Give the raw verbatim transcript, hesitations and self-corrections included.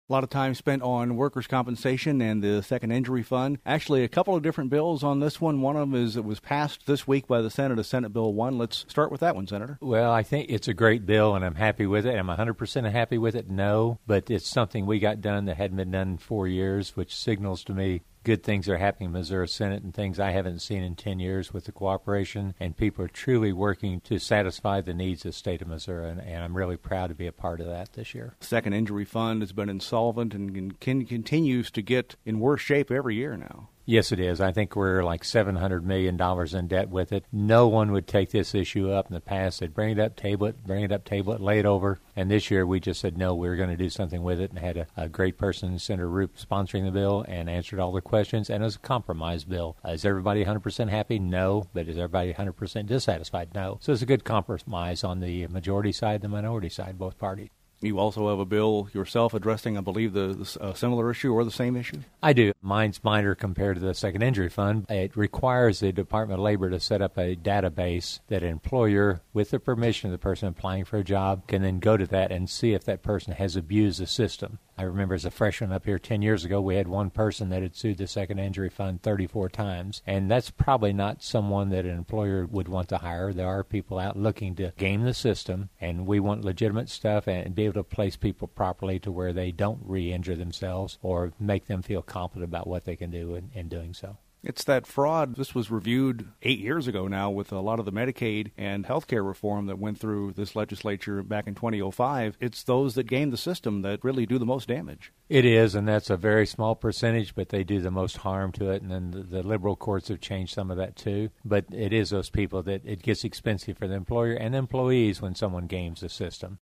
A lot of time spent on workers' compensation and the second injury fund. Actually, a couple of different bills on this one. One of them is it was passed this week by the Senate as Senate Bill one. Let's start with that one, Senator. Well, I think it's a great bill, and I'm happy with it. Am I one hundred percent happy with it? No, but it's something we got done that hadn't been done in four years, which signals to me good things are happening in the Missouri Senate and things I haven't seen in ten years with the cooperation, and people are truly working to satisfy the needs of the state of Missouri, and, and I'm really proud to be a part of that this year. Second Injury Fund has been insolvent and can, continues to get in worse shape every year now. Yes, it is. I think we're like seven hundred million dollars in debt with it. No one would take this issue up in the past. They'd bring it up, table it, bring it up, table it, lay it over. And this year we just said, no, we're going to do something with it, and had a, a great person, Senator Roop, sponsoring the bill and answered all the questions. And it was a compromise bill. Uh, is everybody one hundred percent happy? No. But is everybody one hundred percent dissatisfied? No. So it's a good compromise on the majority side, the minority side, both parties. You also have a bill yourself addressing, I believe, the, the uh, similar issue or the same issue? I do. Mine's minor compared to the Second Injury Fund. It requires the Department of Labor to set up a database that an employer, with the permission of the person applying for a job, can then go to that and see if that person has abused the system. I remember as a freshman up here ten years ago, we had one person that had sued the Second Injury Fund thirty-four times, and that's probably not someone that an employer would want to hire. There are people out looking to game the system, and we want legitimate stuff and be able to place people properly to where they don't re-injure themselves or make them feel confident about what they can do in, in doing so. It's that fraud. This was reviewed eight years ago now with a lot of the Medicaid and healthcare reform that went through this legislature back in twenty oh five. It's those that game the system that really do the most damage. It is, and that's a very small percentage, but they do the most harm to it, and then the, the liberal courts have changed some of that too. But it is those people that it gets expensive for the employer and employees when someone games the system.